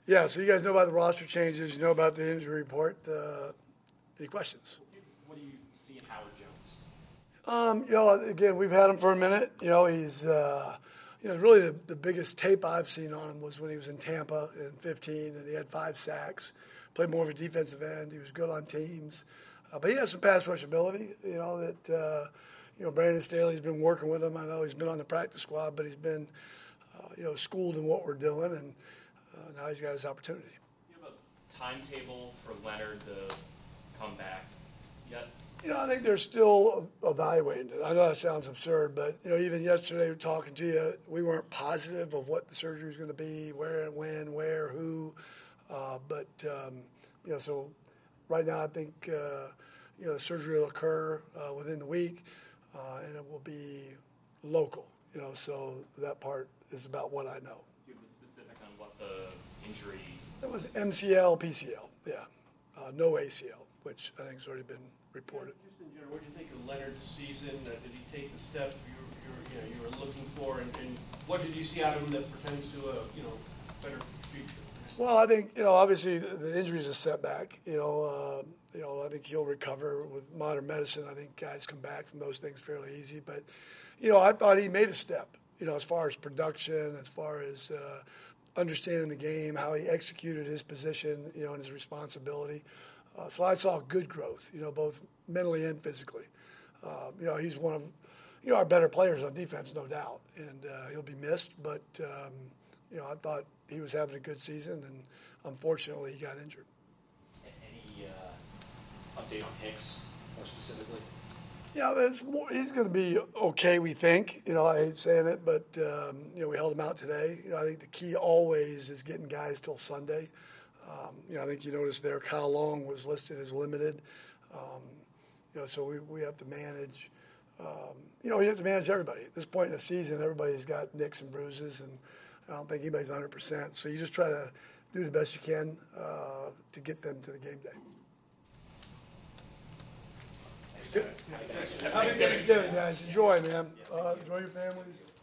Yeah, so you guys know about the roster changes. You know about the injury report. Any questions? What do you see in Howard Jones? Again, we've had him for a minute. He's, really the biggest tape I've seen on him was when he was in Tampa in 15, and he had 5 sacks. Played more of a defensive end. He was good on teams, but he has some pass rush ability. Brandon Staley's been working with him. I know he's been on the practice squad, but he's been, schooled in what we're doing, and now he's got his opportunity. Do you have a timetable for Leonard to come back yet? I think they're still evaluating it. I know that sounds absurd, but, even yesterday talking to you, we weren't positive of what the surgery was going to be, where and when, where, who. So right now I think, the surgery will occur within the week, and it will be local, so that part is about what I know. Do you have the specific on what the injury? It was MCL, PCL, yeah. No ACL, which I think has already been reported. Just in general, what do you think of Leonard's season? Did he take the step you were looking for, and what did you see out of him that pertains to a better future? Well, I think obviously the injury is a setback. I think he'll recover with modern medicine. I think guys come back from those things fairly easy. But I thought he made a step. As far as production, as far as understanding the game, how he executed his position, and his responsibility. So I saw good growth, both mentally and physically. He's one of our better players on defense, no doubt, and he'll be missed. But I thought he was having a good season, and unfortunately, he got injured. Any update on Hicks, more specifically? Yeah, he's going to be okay, we think. I hate saying it, but, we held him out today. I think the key always is getting guys till Sunday. I think you noticed there Kyle Long was listed as limited. So we have to manage, you have to manage everybody. At this point in the season, everybody's got nicks and bruises, and I don't think anybody's 100%. So you just try to do the best you can to get them to the game day. Happy Thanksgiving, guys. Enjoy, man. Enjoy your families.